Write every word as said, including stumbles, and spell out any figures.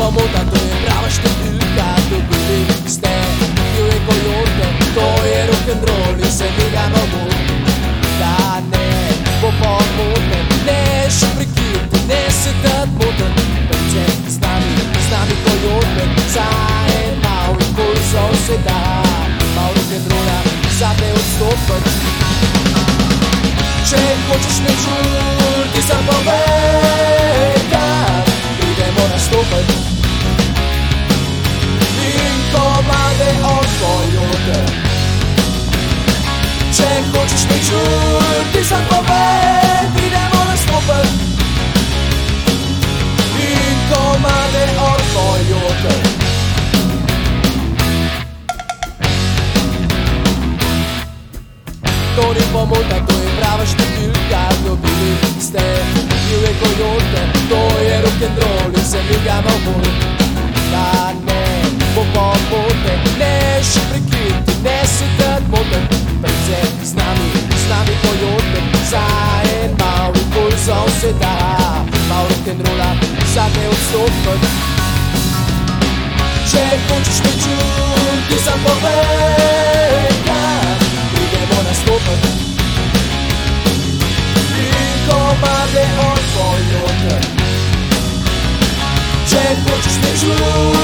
pomota, to je prava številka. Dobili ste divje kojote, to je rock'n'roll in se migamo mu. Da ne bo pomoten, ne še prekirte, ne se tad moten. Prče z nami, z nami kojote, za en mal impulsov se da. Mal rock'n'rolla, za te odstopati. Če hočeš me čut, ti sam povej, da pridemo nastopati. In komade od kojote. Če hočeš me čut, ti sam povej, pridemo nastopati. In komade od kojote. To ni pomota, to je prava številka. Dobili ste divje kojote, to je rock'n'roll in se migamo mu. Da ne bo pomote, ne še prekirte, ne se tad moten. Prece z nami, z nami kojote, za en mal impulsov se da. Mal rock'n'rolla, za te odstopati. Če hočeš me čut, ti sam povej, da pridemo nastopati. In komade od kojote. Če hočeš me čut,